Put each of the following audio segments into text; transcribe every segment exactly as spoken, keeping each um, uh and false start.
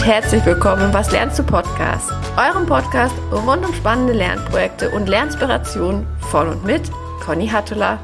herzlich willkommen im Was lernst du Podcast, eurem Podcast rund um spannende Lernprojekte und Lerninspiration von und mit Conny Hattula.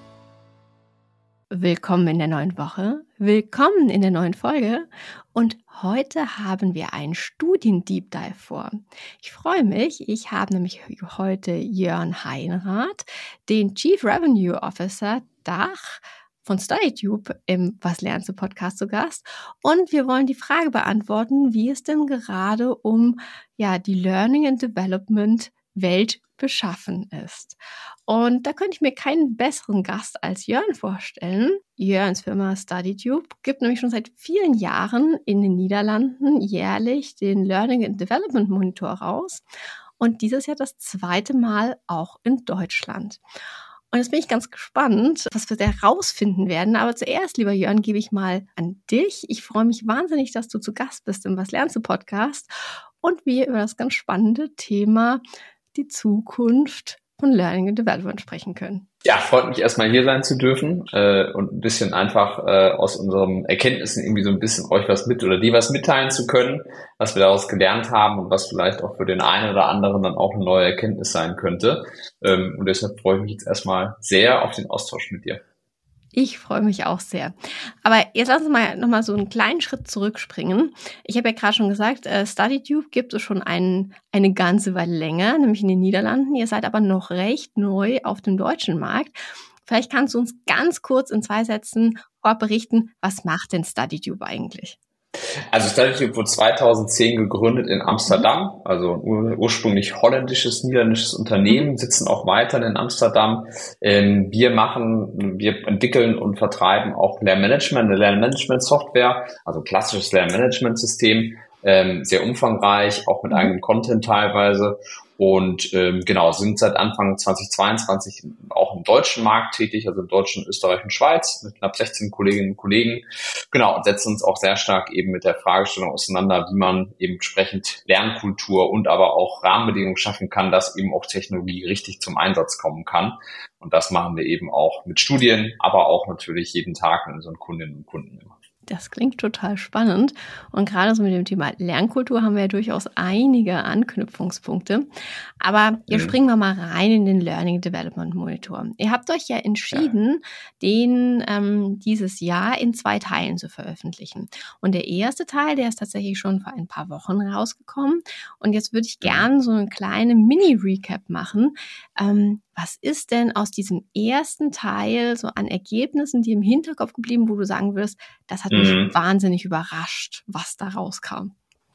Willkommen in der neuen Woche, willkommen in der neuen Folge und heute haben wir einen Studien-Deep Dive vor. Ich freue mich, ich habe nämlich heute Jörn Heinrath, den Chief Revenue Officer Dach von StudyTube im Was lernst du Podcast zu Gast und wir wollen die Frage beantworten, wie es denn gerade um ja die Learning and Development Welt beschaffen ist. Und da könnte ich mir keinen besseren Gast als Jörn vorstellen. Jörns Firma StudyTube gibt nämlich schon seit vielen Jahren in den Niederlanden jährlich den Learning and Development Monitor raus und dieses Jahr das zweite Mal auch in Deutschland. Und jetzt bin ich ganz gespannt, was wir da herausfinden werden. Aber zuerst, lieber Jörn, gebe ich mal an dich. Ich freue mich wahnsinnig, dass du zu Gast bist im Was lernst du Podcast und wir über das ganz spannende Thema die Zukunft von Learning and Development sprechen können. Ja, freut mich erstmal hier sein zu dürfen äh, und ein bisschen einfach äh, aus unseren Erkenntnissen irgendwie so ein bisschen euch was mit oder die was mitteilen zu können, was wir daraus gelernt haben und was vielleicht auch für den einen oder anderen dann auch eine neue Erkenntnis sein könnte. Ähm, und deshalb freue ich mich jetzt erstmal sehr auf den Austausch mit dir. Ich freue mich auch sehr. Aber jetzt lass uns mal nochmal so einen kleinen Schritt zurückspringen. Ich habe ja gerade schon gesagt, äh, StudyTube gibt es schon ein, eine ganze Weile länger, nämlich in den Niederlanden. Ihr seid aber noch recht neu auf dem deutschen Markt. Vielleicht kannst du uns ganz kurz in zwei Sätzen vorab berichten, was macht denn StudyTube eigentlich? Also StudyTube wurde zweitausendzehn gegründet in Amsterdam, also ein ursprünglich holländisches, niederländisches Unternehmen, sitzen auch weiter in Amsterdam. Wir machen, wir entwickeln und vertreiben auch Lernmanagement, eine Lernmanagement-Software, also klassisches Lernmanagement-System, sehr umfangreich, auch mit eigenem Content teilweise. Und ähm, genau, sind seit Anfang zweitausendzweiundzwanzig auch im deutschen Markt tätig, also im deutschen, Österreich und Schweiz mit knapp sechzehn Kolleginnen und Kollegen. Genau, und setzen uns auch sehr stark eben mit der Fragestellung auseinander, wie man eben entsprechend Lernkultur und aber auch Rahmenbedingungen schaffen kann, dass eben auch Technologie richtig zum Einsatz kommen kann. Und das machen wir eben auch mit Studien, aber auch natürlich jeden Tag mit unseren Kundinnen und Kunden immer. Das klingt total spannend und gerade so mit dem Thema Lernkultur haben wir ja durchaus einige Anknüpfungspunkte. Aber jetzt mhm. springen wir mal rein in den Learning Development Monitor. Ihr habt euch ja entschieden, ja. den ähm, dieses Jahr in zwei Teilen zu veröffentlichen. Und der erste Teil, der ist tatsächlich schon vor ein paar Wochen rausgekommen. Und jetzt würde ich gerne so eine kleine Mini-Recap machen. Ähm, was ist denn aus diesem ersten Teil so an Ergebnissen, die im Hinterkopf geblieben, wo du sagen würdest, das hat mich mhm. wahnsinnig überrascht, was da rauskam?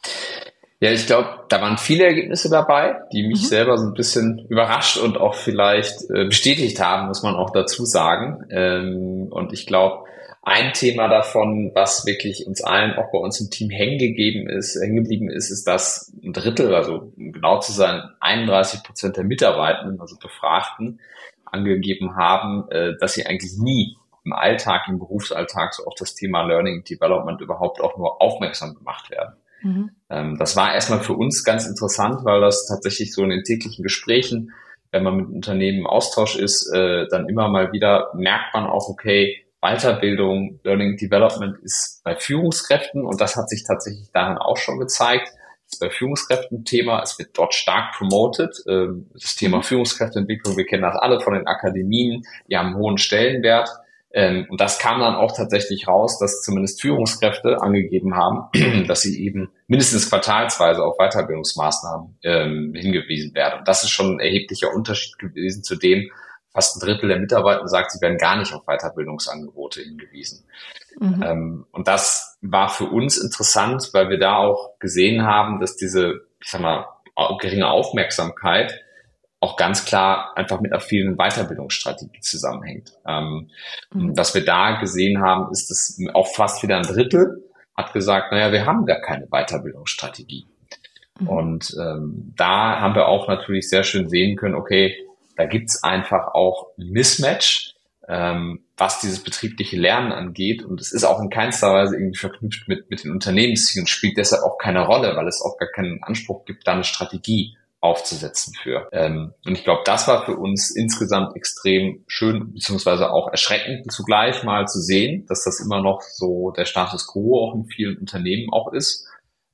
Ja, ich glaube, da waren viele Ergebnisse dabei, die mich mhm. selber so ein bisschen überrascht und auch vielleicht äh, bestätigt haben, muss man auch dazu sagen. Ähm, und ich glaube, ein Thema davon, was wirklich uns allen, auch bei uns im Team hängen gegeben ist, hängen geblieben ist, ist, dass ein Drittel, also um genau zu sein, einunddreißig Prozent der Mitarbeitenden, also Befragten, angegeben haben, äh, dass sie eigentlich nie im Alltag, im Berufsalltag so auf das Thema Learning and Development überhaupt auch nur aufmerksam gemacht werden. Mhm. Ähm, das war erstmal für uns ganz interessant, weil das tatsächlich so in den täglichen Gesprächen, wenn man mit Unternehmen im Austausch ist, äh, dann immer mal wieder merkt man auch, okay, Weiterbildung, Learning and Development ist bei Führungskräften und das hat sich tatsächlich darin auch schon gezeigt. Das ist bei Führungskräften ein Thema, es wird dort stark promoted. Das Thema Führungskräfteentwicklung, wir kennen das alle von den Akademien, die haben einen hohen Stellenwert. Und das kam dann auch tatsächlich raus, dass zumindest Führungskräfte angegeben haben, dass sie eben mindestens quartalsweise auf Weiterbildungsmaßnahmen hingewiesen werden. Und das ist schon ein erheblicher Unterschied gewesen zu dem, fast ein Drittel der Mitarbeiter sagt, sie werden gar nicht auf Weiterbildungsangebote hingewiesen. Mhm. Ähm, und das war für uns interessant, weil wir da auch gesehen haben, dass diese, ich sag mal, geringe Aufmerksamkeit auch ganz klar einfach mit einer vielen Weiterbildungsstrategie zusammenhängt. Ähm, mhm. Was wir da gesehen haben, ist, dass auch fast wieder ein Drittel hat gesagt, naja, wir haben gar keine Weiterbildungsstrategie. Mhm. Und ähm, da haben wir auch natürlich sehr schön sehen können, okay, da gibt's einfach auch ein Mismatch, ähm, was dieses betriebliche Lernen angeht. Und es ist auch in keinster Weise irgendwie verknüpft mit, mit den Unternehmenszielen, spielt deshalb auch keine Rolle, weil es auch gar keinen Anspruch gibt, da eine Strategie aufzusetzen für. Ähm, und ich glaube, das war für uns insgesamt extrem schön, beziehungsweise auch erschreckend zugleich mal zu sehen, dass das immer noch so der Status quo auch in vielen Unternehmen auch ist.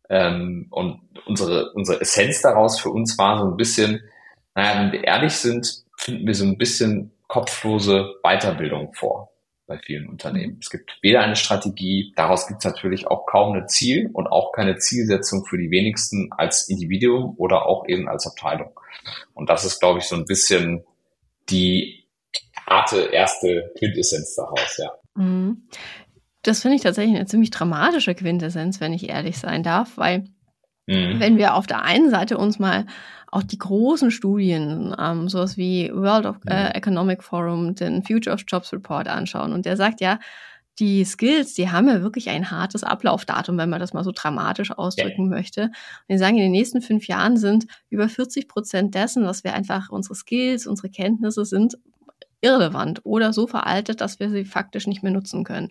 Ähm, und unsere, unsere Essenz daraus für uns war so ein bisschen, naja, wenn wir ehrlich sind, finden wir so ein bisschen kopflose Weiterbildung vor bei vielen Unternehmen. Es gibt weder eine Strategie, daraus gibt es natürlich auch kaum ein Ziel und auch keine Zielsetzung für die wenigsten als Individuum oder auch eben als Abteilung. Und das ist, glaube ich, so ein bisschen die harte erste Quintessenz daraus, ja. Mhm. Das finde ich tatsächlich eine ziemlich dramatische Quintessenz, wenn ich ehrlich sein darf, weil mhm. wenn wir auf der einen Seite uns mal auch die großen Studien, ähm, sowas wie World of, äh, Economic Forum, den Future of Jobs Report anschauen und der sagt ja, die Skills, die haben ja wirklich ein hartes Ablaufdatum, wenn man das mal so dramatisch ausdrücken ja. möchte. Und die sagen, in den nächsten fünf Jahren sind über vierzig Prozent dessen, was wir einfach, unsere Skills, unsere Kenntnisse sind irrelevant oder so veraltet, dass wir sie faktisch nicht mehr nutzen können.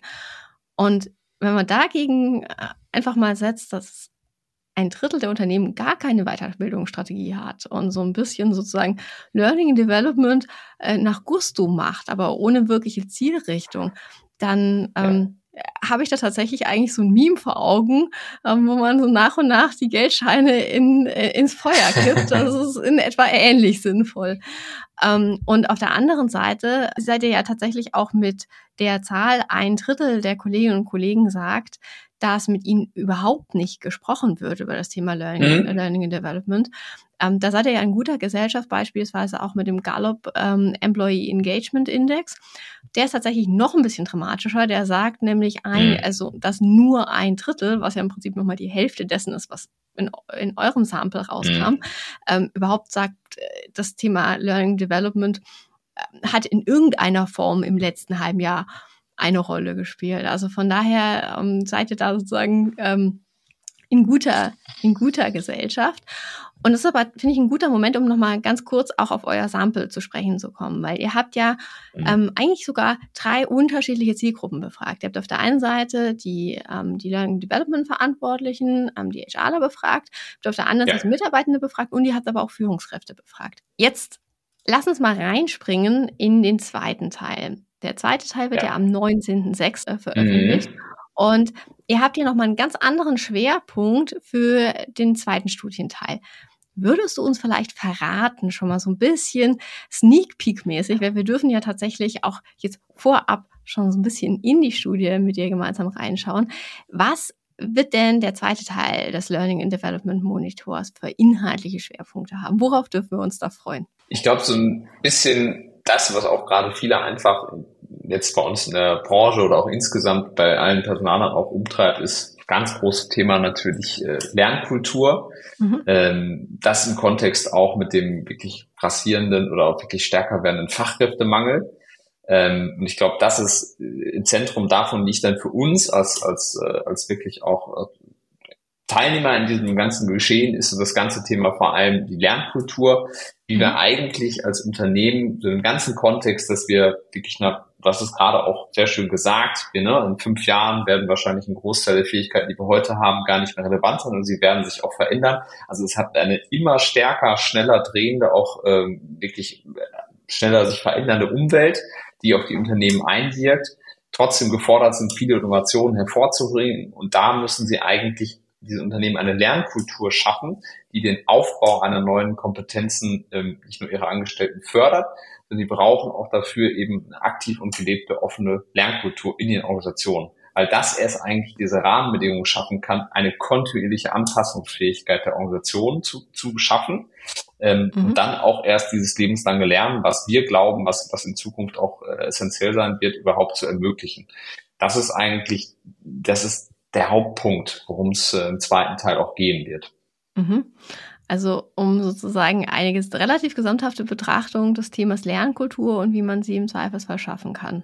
Und wenn man dagegen einfach mal setzt, dass ein Drittel der Unternehmen gar keine Weiterbildungsstrategie hat und so ein bisschen sozusagen Learning and Development äh, nach Gusto macht, aber ohne wirkliche Zielrichtung, dann ähm, ja. habe ich da tatsächlich eigentlich so ein Meme vor Augen, ähm, wo man so nach und nach die Geldscheine in, äh, ins Feuer kippt. Das ist in etwa ähnlich sinnvoll. Ähm, und auf der anderen Seite seid ihr ja tatsächlich auch mit der Zahl, ein Drittel der Kolleginnen und Kollegen sagt, dass mit ihnen überhaupt nicht gesprochen wird über das Thema Learning, mhm. Learning and Development. Ähm, da seid ihr ja in guter Gesellschaft, beispielsweise auch mit dem Gallup ähm, Employee Engagement Index. Der ist tatsächlich noch ein bisschen dramatischer. Der sagt nämlich, ein, mhm. also dass nur ein Drittel, was ja im Prinzip nochmal die Hälfte dessen ist, was in, in eurem Sample rauskam, mhm. ähm, überhaupt sagt, das Thema Learning Development äh, hat in irgendeiner Form im letzten halben Jahr eine Rolle gespielt. Also von daher ähm, seid ihr da sozusagen ähm, in guter, in guter Gesellschaft. Und das ist aber, finde ich, ein guter Moment, um nochmal ganz kurz auch auf euer Sample zu sprechen zu kommen, weil ihr habt ja mhm. ähm, eigentlich sogar drei unterschiedliche Zielgruppen befragt. Ihr habt auf der einen Seite die, ähm, die Learning Development Verantwortlichen, ähm, die HRler befragt, habt auf der anderen ja. Seite Mitarbeitende befragt und ihr habt aber auch Führungskräfte befragt. Jetzt lass uns mal reinspringen in den zweiten Teil. Der zweite Teil wird ja, ja am neunzehnten sechsten veröffentlicht. Mhm. Und ihr habt hier nochmal einen ganz anderen Schwerpunkt für den zweiten Studienteil. Würdest du uns vielleicht verraten, schon mal so ein bisschen Sneak Peek-mäßig, weil wir dürfen ja tatsächlich auch jetzt vorab schon so ein bisschen in die Studie mit dir gemeinsam reinschauen. Was wird denn der zweite Teil des Learning and Development Monitors für inhaltliche Schwerpunkte haben? Worauf dürfen wir uns da freuen? Ich glaube, so ein bisschen das, was auch gerade viele einfach jetzt bei uns in der Branche oder auch insgesamt bei allen Personalern auch umtreibt, ist ganz großes Thema natürlich äh, Lernkultur. Mhm. Ähm, das im Kontext auch mit dem wirklich grassierenden oder auch wirklich stärker werdenden Fachkräftemangel. Ähm, und ich glaube, das ist im Zentrum davon liegt dann für uns als als äh, als wirklich auch äh, Teilnehmer in diesem ganzen Geschehen ist so das ganze Thema vor allem die Lernkultur, wie wir eigentlich als Unternehmen so im ganzen Kontext, dass wir wirklich nach, das ist gerade auch sehr schön gesagt, wir, ne, in fünf Jahren werden wahrscheinlich ein Großteil der Fähigkeiten, die wir heute haben, gar nicht mehr relevant sein und sie werden sich auch verändern. Also es hat eine immer stärker, schneller drehende, auch ähm, wirklich schneller sich verändernde Umwelt, die auf die Unternehmen einwirkt. Trotzdem gefordert sind, viele Innovationen hervorzubringen und da müssen sie eigentlich diese Unternehmen eine Lernkultur schaffen, die den Aufbau einer neuen Kompetenzen ähm, nicht nur ihre Angestellten fördert, sondern sie brauchen auch dafür eben eine aktiv und gelebte offene Lernkultur in den Organisationen. Weil das erst eigentlich diese Rahmenbedingungen schaffen kann, eine kontinuierliche Anpassungsfähigkeit der Organisation zu, zu schaffen ähm, mhm. und dann auch erst dieses lebenslange Lernen, was wir glauben, was, was in Zukunft auch äh, essentiell sein wird, überhaupt zu ermöglichen. Das ist eigentlich, das ist der Hauptpunkt, worum es äh, im zweiten Teil auch gehen wird. Mhm. Also um sozusagen eine relativ gesamthafte Betrachtung des Themas Lernkultur und wie man sie im Zweifelsfall schaffen kann.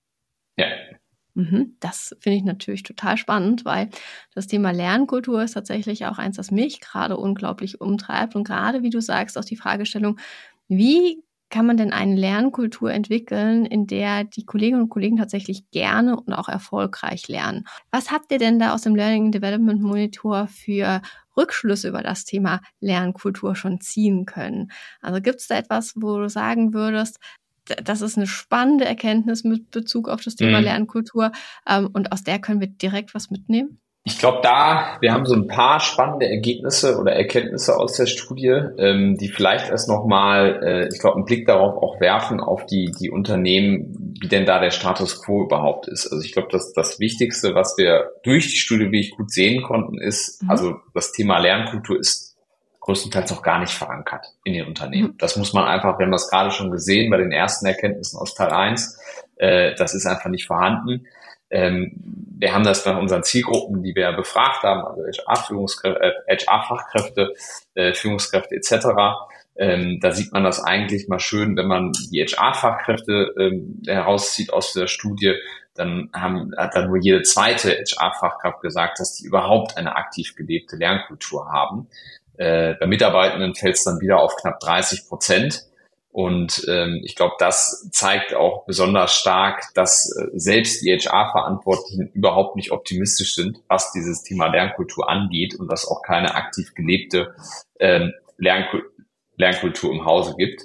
Ja. Mhm. Das finde ich natürlich total spannend, weil das Thema Lernkultur ist tatsächlich auch eins, das mich gerade unglaublich umtreibt. Und gerade, wie du sagst, auch die Fragestellung, wie kann man denn eine Lernkultur entwickeln, in der die Kolleginnen und Kollegen tatsächlich gerne und auch erfolgreich lernen? Was habt ihr denn da aus dem Learning and Development Monitor für Rückschlüsse über das Thema Lernkultur schon ziehen können? Also gibt es da etwas, wo du sagen würdest, das ist eine spannende Erkenntnis mit Bezug auf das Thema mhm. Lernkultur ähm, und aus der können wir direkt was mitnehmen? Ich glaube, da, wir haben so ein paar spannende Ergebnisse oder Erkenntnisse aus der Studie, ähm, die vielleicht erst nochmal, äh, ich glaube, einen Blick darauf auch werfen, auf die, die Unternehmen, wie denn da der Status quo überhaupt ist. Also ich glaube, dass das Wichtigste, was wir durch die Studie wirklich gut sehen konnten, ist, mhm. also das Thema Lernkultur ist größtenteils noch gar nicht verankert in den Unternehmen. Mhm. Das muss man einfach, wir haben das gerade schon gesehen bei den ersten Erkenntnissen aus Teil eins, äh, das ist einfach nicht vorhanden. Ähm, wir haben das bei unseren Zielgruppen, die wir befragt haben, also H R-Führungskräfte, äh, H R-Fachkräfte, äh, Führungskräfte et cetera. Ähm, da sieht man das eigentlich mal schön, wenn man die H R-Fachkräfte ähm, herauszieht aus der Studie, dann haben, hat dann nur jede zweite H R-Fachkraft gesagt, dass die überhaupt eine aktiv gelebte Lernkultur haben. Äh, bei Mitarbeitenden fällt es dann wieder auf knapp dreißig Prozent. Und ähm, ich glaube, das zeigt auch besonders stark, dass äh, selbst die H R-Verantwortlichen überhaupt nicht optimistisch sind, was dieses Thema Lernkultur angeht und dass auch keine aktiv gelebte ähm, Lernkultur, Lernkultur im Hause gibt.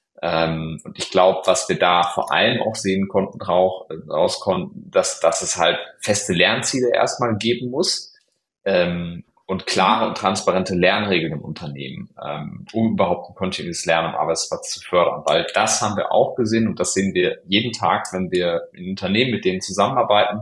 Ähm, und ich glaube, was wir da vor allem auch sehen konnten, draus, raus konnten, dass, dass es halt feste Lernziele erstmal geben muss. Ähm, und klare und transparente Lernregeln im Unternehmen, ähm, um überhaupt ein kontinuierliches Lernen am Arbeitsplatz zu fördern. Weil das haben wir auch gesehen und das sehen wir jeden Tag, wenn wir in Unternehmen mit denen zusammenarbeiten.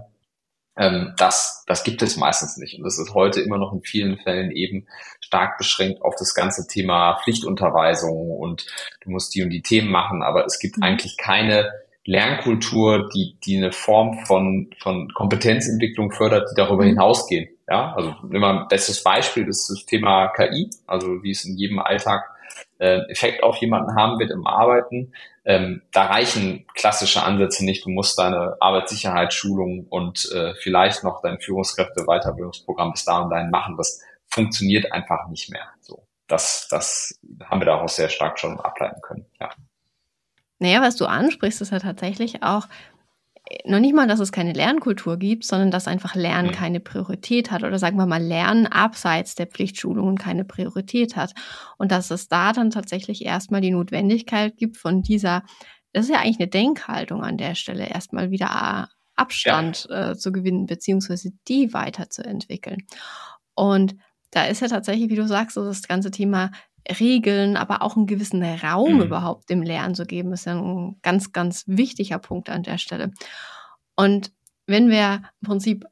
Ähm, das, das gibt es meistens nicht. Und das ist heute immer noch in vielen Fällen eben stark beschränkt auf das ganze Thema Pflichtunterweisung und du musst die und die Themen machen, aber es gibt eigentlich keine Lernkultur, die, die eine Form von, von Kompetenzentwicklung fördert, die darüber hinausgehen. Ja, also immer ein bestes Beispiel ist das Thema K I, also wie es in jedem Alltag äh, Effekt auf jemanden haben wird im Arbeiten. Ähm, da reichen klassische Ansätze nicht. Du musst deine Arbeitssicherheitsschulung und äh, vielleicht noch dein Führungskräfte-Weiterbildungsprogramm bis dahin und dahin machen. Das funktioniert einfach nicht mehr. So, das, das haben wir daraus sehr stark schon ableiten können. Ja. Naja, was du ansprichst, ist ja tatsächlich auch noch nicht mal, dass es keine Lernkultur gibt, sondern dass einfach Lernen mhm. keine Priorität hat oder sagen wir mal Lernen abseits der Pflichtschulungen keine Priorität hat und dass es da dann tatsächlich erstmal die Notwendigkeit gibt von dieser, das ist ja eigentlich eine Denkhaltung an der Stelle, erstmal wieder Abstand ja. äh, zu gewinnen beziehungsweise die weiterzuentwickeln. Und da ist ja tatsächlich, wie du sagst, so das ganze Thema Regeln, aber auch einen gewissen Raum mhm. überhaupt dem Lernen zu geben, ist ja ein ganz, ganz wichtiger Punkt an der Stelle. Und wenn wir im Prinzip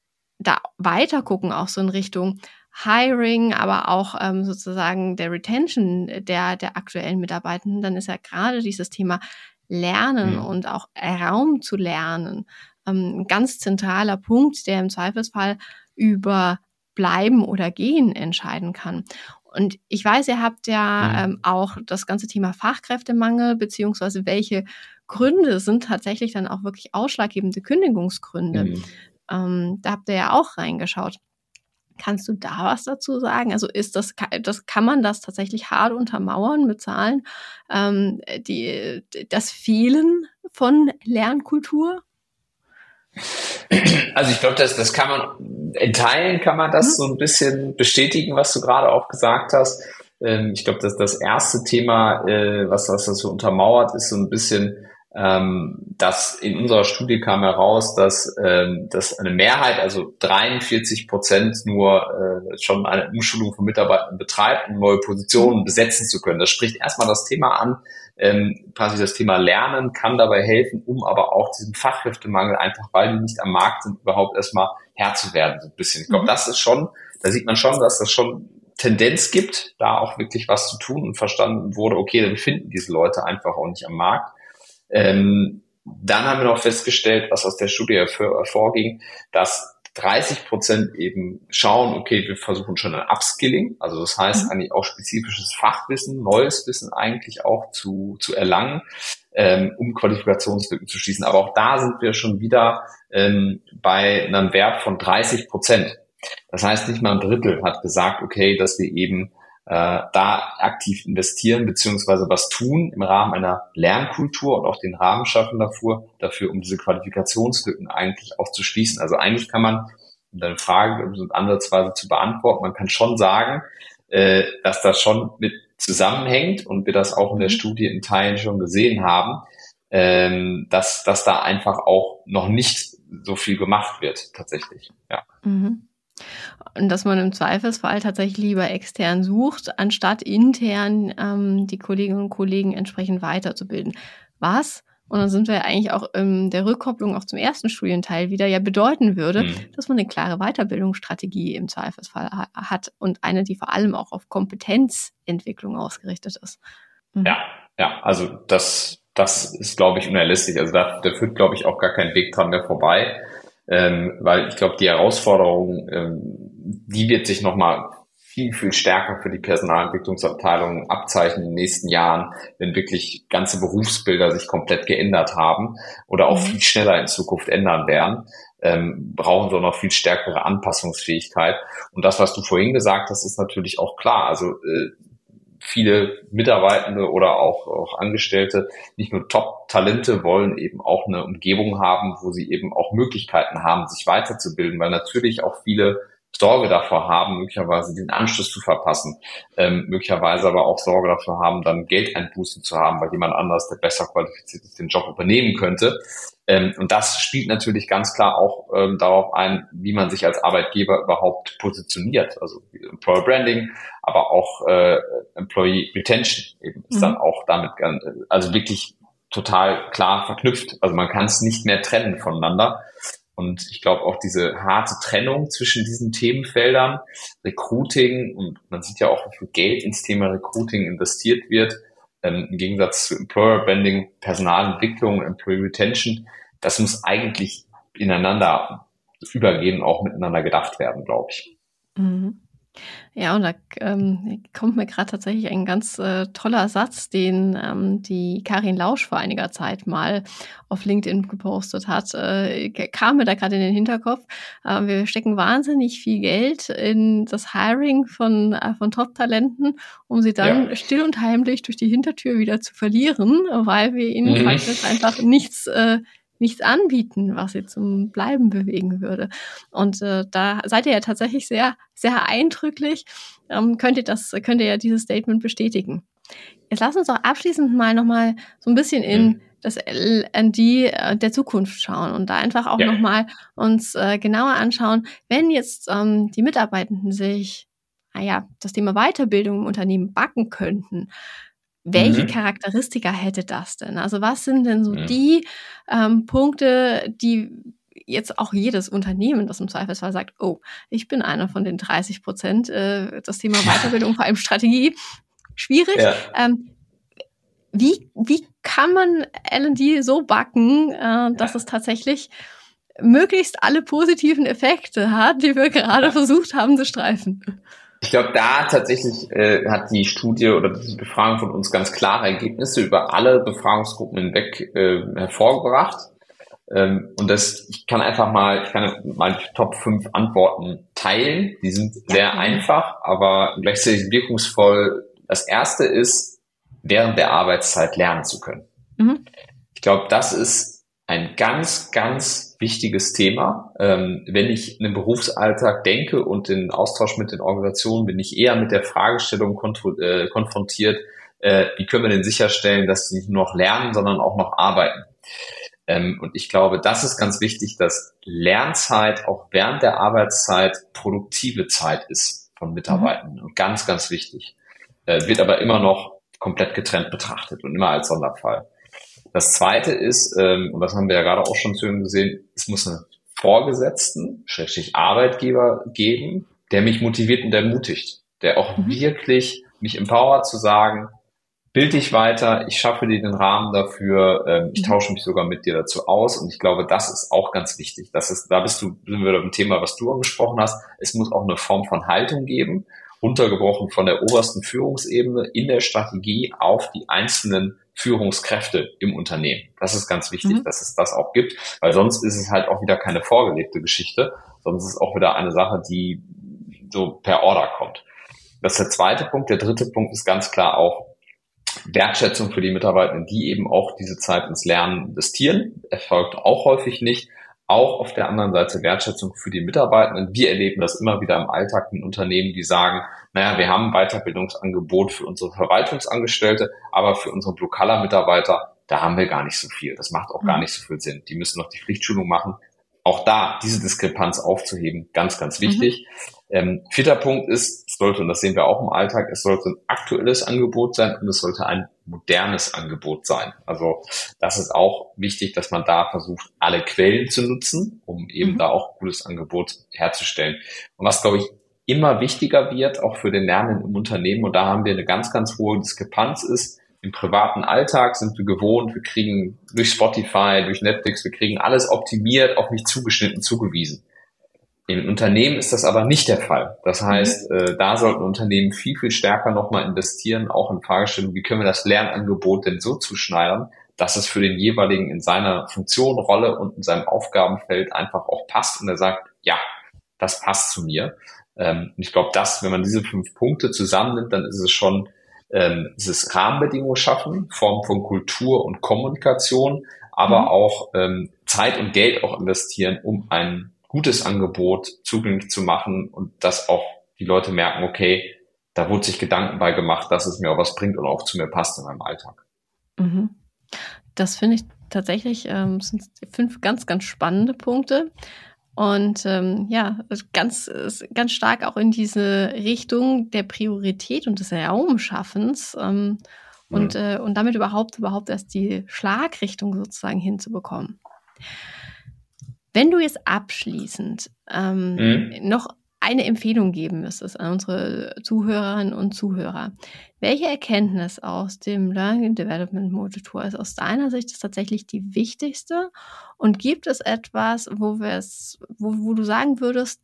da weiter gucken, auch so in Richtung Hiring, aber auch ähm, sozusagen der Retention der, der aktuellen Mitarbeitenden, dann ist ja gerade dieses Thema Lernen mhm. und auch Raum zu lernen ähm, ein ganz zentraler Punkt, der im Zweifelsfall über Bleiben oder Gehen entscheiden kann. Und ich weiß, ihr habt ja mhm. ähm, auch das ganze Thema Fachkräftemangel, beziehungsweise welche Gründe sind tatsächlich dann auch wirklich ausschlaggebende Kündigungsgründe. Mhm. Ähm, da habt ihr ja auch reingeschaut. Kannst du da was dazu sagen? Also ist das, das kann man das tatsächlich hart untermauern mit Zahlen, ähm, die, das Fehlen von Lernkultur? Also ich glaube, das, das kann man, in Teilen kann man das mhm. so ein bisschen bestätigen, was du gerade auch gesagt hast. Ähm, ich glaube, dass das erste Thema, äh, was, was das so untermauert, ist so ein bisschen, ähm, dass in unserer Studie kam heraus, dass, ähm, dass eine Mehrheit, also dreiundvierzig Prozent nur äh, schon eine Umschulung von Mitarbeitern betreibt, um neue Positionen besetzen zu können. Das spricht erstmal das Thema an, ähm, quasi das Thema Lernen kann dabei helfen, um aber auch diesen Fachkräftemangel einfach, weil die nicht am Markt sind, überhaupt erstmal Herr zu werden, so ein bisschen. Ich glaube, das ist schon, da sieht man schon, dass das schon Tendenz gibt, da auch wirklich was zu tun und verstanden wurde, okay, dann finden diese Leute einfach auch nicht am Markt. Ähm, dann haben wir noch festgestellt, was aus der Studie hervorging, dass dreißig Prozent eben schauen, okay, wir versuchen schon ein Upskilling, also das heißt mhm. eigentlich auch spezifisches Fachwissen, neues Wissen eigentlich auch zu, zu erlangen, ähm, um Qualifikationslücken zu schließen. Aber auch da sind wir schon wieder ähm, bei einem Wert von dreißig Prozent. Das heißt, nicht mal ein Drittel hat gesagt, okay, dass wir eben äh, da aktiv investieren beziehungsweise was tun im Rahmen einer Lernkultur und auch den Rahmen schaffen dafür, dafür um diese Qualifikationslücken eigentlich auch zu schließen. Also eigentlich kann man, um deine Frage ansatzweise zu beantworten, man kann schon sagen, äh, dass das schon mit zusammenhängt und wir das auch in der Studie in Teilen schon gesehen haben, ähm, dass, dass da einfach auch noch nicht so viel gemacht wird tatsächlich. Ja. Mhm. Und dass man im Zweifelsfall tatsächlich lieber extern sucht, anstatt intern ähm, die Kolleginnen und Kollegen entsprechend weiterzubilden. Was, und dann sind wir ja eigentlich auch in der Rückkopplung auch zum ersten Studienteil wieder, ja bedeuten würde, Mhm. dass man eine klare Weiterbildungsstrategie im Zweifelsfall ha- hat und eine, die vor allem auch auf Kompetenzentwicklung ausgerichtet ist. Mhm. Ja, ja, also das, das ist, glaube ich, unerlässlich. Also da, da führt, glaube ich, auch gar kein Weg dran mehr vorbei, ähm, weil ich glaube, die Herausforderung, ähm, die wird sich nochmal viel, viel stärker für die Personalentwicklungsabteilung abzeichnen in den nächsten Jahren, wenn wirklich ganze Berufsbilder sich komplett geändert haben oder auch Mhm. viel schneller in Zukunft ändern werden. Ähm, brauchen wir noch viel stärkere Anpassungsfähigkeit. Und das, was du vorhin gesagt hast, ist natürlich auch klar. Also äh, viele Mitarbeitende oder auch, auch Angestellte, nicht nur Top-Talente, wollen eben auch eine Umgebung haben, wo sie eben auch Möglichkeiten haben, sich weiterzubilden, weil natürlich auch viele Sorge davor haben, möglicherweise den Anschluss zu verpassen, ähm, möglicherweise aber auch Sorge dafür haben, dann Geldeinbußen zu haben, weil jemand anders, der besser qualifiziert ist, den Job übernehmen könnte. Ähm, und das spielt natürlich ganz klar auch ähm, darauf ein, wie man sich als Arbeitgeber überhaupt positioniert. Also Employer Branding, aber auch äh, Employee Retention eben ist Mhm. dann auch damit, also wirklich total klar verknüpft. Also man kann es nicht mehr trennen voneinander. Und ich glaube auch diese harte Trennung zwischen diesen Themenfeldern, Recruiting, und man sieht ja auch, wie viel Geld ins Thema Recruiting investiert wird, ähm, im Gegensatz zu Employer Branding, Personalentwicklung, Employee Retention, das muss eigentlich ineinander übergehen, auch miteinander gedacht werden, glaube ich. Mhm. Ja, und da ähm, kommt mir gerade tatsächlich ein ganz äh, toller Satz, den ähm, die Karin Lausch vor einiger Zeit mal auf LinkedIn gepostet hat. Äh, kam mir da gerade in den Hinterkopf. Äh, wir stecken wahnsinnig viel Geld in das Hiring von, äh, von Top-Talenten, um sie dann Ja. still und heimlich durch die Hintertür wieder zu verlieren, weil wir ihnen Mhm. faktisch einfach nichts äh, nichts anbieten, was sie zum Bleiben bewegen würde. Und äh, da seid ihr ja tatsächlich sehr, sehr eindrücklich. Ähm, könnt ihr das, könnt ihr ja dieses Statement bestätigen. Jetzt lass uns doch abschließend mal nochmal so ein bisschen in Mhm. das L und D äh, der Zukunft schauen und da einfach auch Ja. nochmal uns äh, genauer anschauen, wenn jetzt ähm, die Mitarbeitenden sich, naja, das Thema Weiterbildung im Unternehmen backen könnten. Welche Mhm. Charakteristika hätte das denn? Also was sind denn so Mhm. die ähm, Punkte, die jetzt auch jedes Unternehmen, das im Zweifelsfall sagt, oh, ich bin einer von den dreißig Prozent, äh, das Thema Weiterbildung, vor allem Strategie, schwierig. Ja. Ähm, wie, wie kann man L und D so backen, äh, dass es tatsächlich möglichst alle positiven Effekte hat, die wir gerade Ja. versucht haben zu streifen? Ich glaube, da tatsächlich äh, hat die Studie oder die Befragung von uns ganz klare Ergebnisse über alle Befragungsgruppen hinweg äh, hervorgebracht. Ähm, und das, ich kann einfach mal, ich kann mal die Top fünf Antworten teilen. Die sind Ja, sehr gerne. einfach, aber gleichzeitig wirkungsvoll. Das erste ist, während der Arbeitszeit lernen zu können. Mhm. Ich glaube, das ist ein ganz, ganz wichtiges Thema. Ähm, wenn ich in den Berufsalltag denke und den Austausch mit den Organisationen, bin ich eher mit der Fragestellung konf- äh, konfrontiert, äh, wie können wir denn sicherstellen, dass sie nicht nur noch lernen, sondern auch noch arbeiten. Ähm, und ich glaube, das ist ganz wichtig, dass Lernzeit auch während der Arbeitszeit produktive Zeit ist von Mitarbeitenden. Mhm. Und ganz, ganz wichtig. Äh, wird aber immer noch komplett getrennt betrachtet und immer als Sonderfall. Das Zweite ist, ähm, und das haben wir ja gerade auch schon zu ihm gesehen, es muss einen Vorgesetzten, Schrägstrich Arbeitgeber geben, der mich motiviert und ermutigt, der auch Mhm. wirklich mich empowert zu sagen, bild dich weiter, ich schaffe dir den Rahmen dafür, ähm, ich Mhm. tausche mich sogar mit dir dazu aus, und ich glaube, das ist auch ganz wichtig. Das ist, da bist du, sind wir beim Thema, was du angesprochen hast. Es muss auch eine Form von Haltung geben, runtergebrochen von der obersten Führungsebene in der Strategie auf die einzelnen Führungskräfte im Unternehmen. Das ist ganz wichtig, Mhm. dass es das auch gibt, weil sonst ist es halt auch wieder keine vorgelebte Geschichte, sonst ist es auch wieder eine Sache, die so per Order kommt. Das ist der zweite Punkt. Der dritte Punkt ist ganz klar auch Wertschätzung für die Mitarbeitenden, die eben auch diese Zeit ins Lernen investieren. Erfolgt auch häufig nicht. Auch auf der anderen Seite Wertschätzung für die Mitarbeitenden. Wir erleben das immer wieder im Alltag in Unternehmen, die sagen, naja, wir haben ein Weiterbildungsangebot für unsere Verwaltungsangestellte, aber für unsere Blue-Collar-Mitarbeiter, da haben wir gar nicht so viel. Das macht auch gar Mhm. nicht so viel Sinn. Die müssen noch die Pflichtschulung machen. auch da diese Diskrepanz aufzuheben, ganz, ganz wichtig. Mhm. Ähm, vierter Punkt ist, es sollte, und das sehen wir auch im Alltag, es sollte ein aktuelles Angebot sein und es sollte ein modernes Angebot sein. Also das ist auch wichtig, dass man da versucht, alle Quellen zu nutzen, um eben mhm. da auch ein gutes Angebot herzustellen. Und was, glaube ich, immer wichtiger wird, auch für den Lernenden im Unternehmen, und da haben wir eine ganz, ganz hohe Diskrepanz, ist, im privaten Alltag sind wir gewohnt, wir kriegen durch Spotify, durch Netflix, wir kriegen alles optimiert, auf mich zugeschnitten, zugewiesen. Im Unternehmen ist das aber nicht der Fall. Das heißt, äh, da sollten Unternehmen viel, viel stärker nochmal investieren, auch in Fragestellungen, wie können wir das Lernangebot denn so zuschneidern, dass es für den jeweiligen in seiner Funktion, Rolle und in seinem Aufgabenfeld einfach auch passt und er sagt, ja, das passt zu mir. Ähm, und ich glaube, dass, wenn man diese fünf Punkte zusammennimmt, dann ist es schon ähm, es ist Rahmenbedingungen schaffen, Form von Kultur und Kommunikation, aber mhm. auch ähm, Zeit und Geld auch investieren, um ein gutes Angebot zugänglich zu machen und dass auch die Leute merken, okay, da wurde sich Gedanken bei gemacht, dass es mir auch was bringt und auch zu mir passt in meinem Alltag. Mhm. Das finde ich tatsächlich, ähm, sind fünf ganz, ganz spannende Punkte. Und ähm, ja, ganz, ganz stark auch in diese Richtung der Priorität und des Raumschaffens ähm, und, mhm. äh, und damit überhaupt, überhaupt erst die Schlagrichtung sozusagen hinzubekommen. Wenn du jetzt abschließend ähm, mhm. noch eine Empfehlung geben müsstest an unsere Zuhörerinnen und Zuhörer, welche Erkenntnis aus dem Learning and Development Modetor ist aus deiner Sicht ist tatsächlich die wichtigste? Und gibt es etwas, wo wir es, wo, wo du sagen würdest,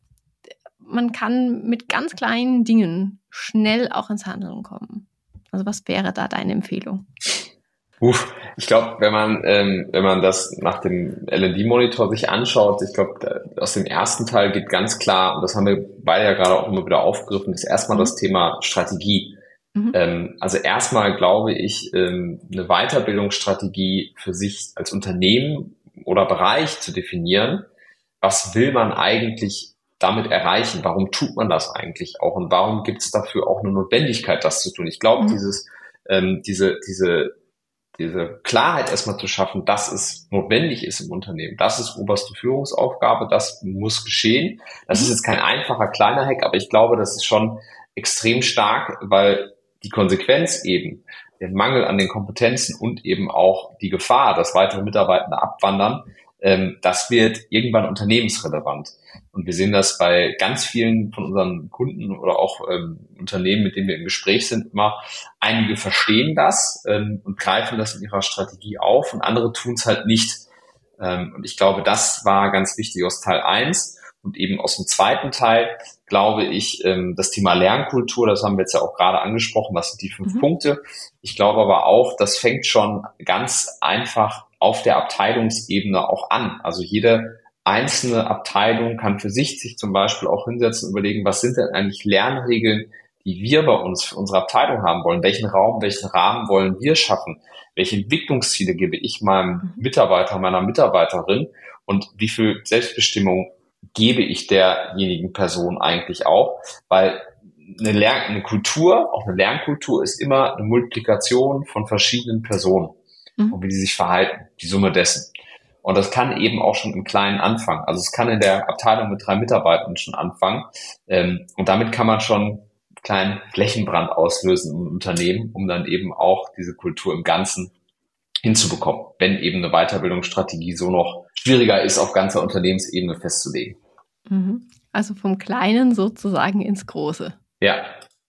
man kann mit ganz kleinen Dingen schnell auch ins Handeln kommen? Also was wäre da deine Empfehlung? Uff, ich glaube, wenn man ähm, wenn man das nach dem L and D-Monitor sich anschaut, ich glaube, aus dem ersten Teil geht ganz klar, und das haben wir beide ja gerade auch immer wieder aufgegriffen, ist erstmal mhm. das Thema Strategie. Mhm. Ähm, also erstmal glaube ich, ähm, eine Weiterbildungsstrategie für sich als Unternehmen oder Bereich zu definieren. Was will man eigentlich damit erreichen? Warum tut man das eigentlich auch? Und warum gibt es dafür auch eine Notwendigkeit, das zu tun? Ich glaube, mhm. dieses ähm, diese diese diese Klarheit erstmal zu schaffen, dass es notwendig ist im Unternehmen. Das ist oberste Führungsaufgabe, das muss geschehen. Das ist jetzt kein einfacher kleiner Hack, aber ich glaube, das ist schon extrem stark, weil die Konsequenz eben, der Mangel an den Kompetenzen und eben auch die Gefahr, dass weitere Mitarbeiter abwandern, ähm, das wird irgendwann unternehmensrelevant. Und wir sehen das bei ganz vielen von unseren Kunden oder auch ähm, Unternehmen, mit denen wir im Gespräch sind, immer. Einige verstehen das ähm, und greifen das in ihrer Strategie auf und andere tun es halt nicht. Ähm, und ich glaube, das war ganz wichtig aus Teil eins. Und eben aus dem zweiten Teil glaube ich, ähm, das Thema Lernkultur, das haben wir jetzt ja auch gerade angesprochen, was sind die fünf mhm. Punkte. Ich glaube aber auch, das fängt schon ganz einfach auf der Abteilungsebene auch an. Also jede einzelne Abteilung kann für sich sich zum Beispiel auch hinsetzen und überlegen, was sind denn eigentlich Lernregeln, die wir bei uns für unsere Abteilung haben wollen? Welchen Raum, welchen Rahmen wollen wir schaffen? Welche Entwicklungsziele gebe ich meinem Mitarbeiter, meiner Mitarbeiterin? Und wie viel Selbstbestimmung gebe ich derjenigen Person eigentlich auch? Weil eine, Lern-, eine Kultur, auch eine Lernkultur ist immer eine Multiplikation von verschiedenen Personen mhm. und wie die sich verhalten, die Summe dessen. Und das kann eben auch schon im Kleinen anfangen. Also es kann in der Abteilung mit drei Mitarbeitern schon anfangen. Ähm, und damit kann man schon einen kleinen Flächenbrand auslösen im Unternehmen, um dann eben auch diese Kultur im Ganzen hinzubekommen, wenn eben eine Weiterbildungsstrategie so noch schwieriger ist, auf ganzer Unternehmensebene festzulegen. Also vom Kleinen sozusagen ins Große. Ja.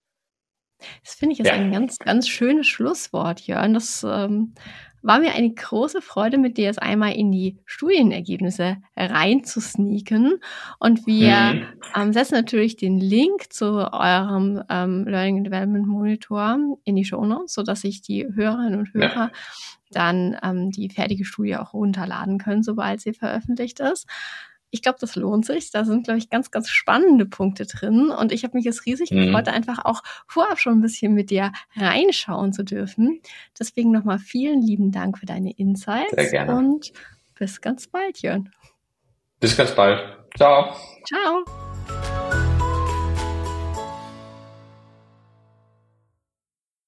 Das finde ich ist ja. ein ganz, ganz schönes Schlusswort, Jörn. Das ähm, war mir eine große Freude, mit dir jetzt einmal in die Studienergebnisse reinzusneaken. Und wir mhm. ähm, setzen natürlich den Link zu eurem ähm, Learning and Development Monitor in die Shownotes, sodass sich die Hörerinnen und Hörer ja. dann ähm, die fertige Studie auch runterladen können, sobald sie veröffentlicht ist. Ich glaube, das lohnt sich. Da sind, glaube ich, ganz, ganz spannende Punkte drin. Und ich habe mich jetzt riesig mhm. gefreut, einfach auch vorab schon ein bisschen mit dir reinschauen zu dürfen. Deswegen nochmal vielen lieben Dank für deine Insights. Sehr gerne. Und bis ganz bald, Jörn. Bis ganz bald. Ciao. Ciao.